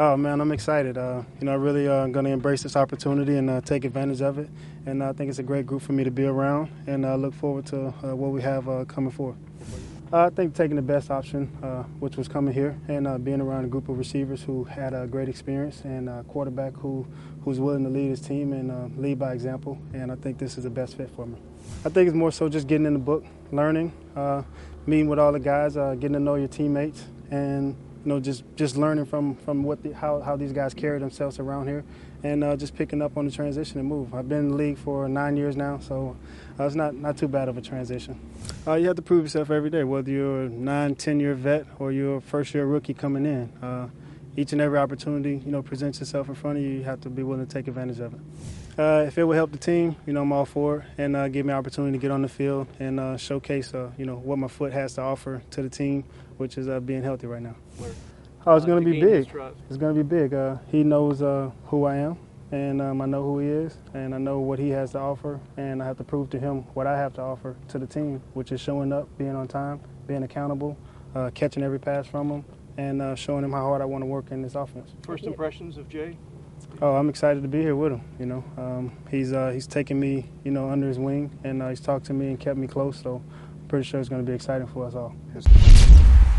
Oh man, I'm excited. I really going to embrace this opportunity and take advantage of it. And I think it's a great group for me to be around, and I look forward to what we have coming forward. I think taking the best option, which was coming here, and being around a group of receivers who had a great experience, and a quarterback who's willing to lead his team and lead by example. And I think this is the best fit for me. I think it's more so just getting in the book, learning, meeting with all the guys, getting to know your teammates, and just learning from how these guys carry themselves around here, and just picking up on the transition and move. I've been in the league for 9 years now, so it's not too bad of a transition. You have to prove yourself every day, whether you're a 9, 10-year vet or you're a first-year rookie coming in. Each and every opportunity, presents itself in front of you. You have to be willing to take advantage of it. If it will help the team, I'm all for it, and give me an opportunity to get on the field and showcase, what my foot has to offer to the team, which is being healthy right now. Oh, it's going to be big. It's going to be big. He knows who I am, and I know who he is, and I know what he has to offer, and I have to prove to him what I have to offer to the team, which is showing up, being on time, being accountable, catching every pass from him, and showing him how hard I want to work in this offense. First impressions of Jay? Oh, I'm excited to be here with him. He's taken me, under his wing, and he's talked to me and kept me close. So, I'm pretty sure it's going to be exciting for us all.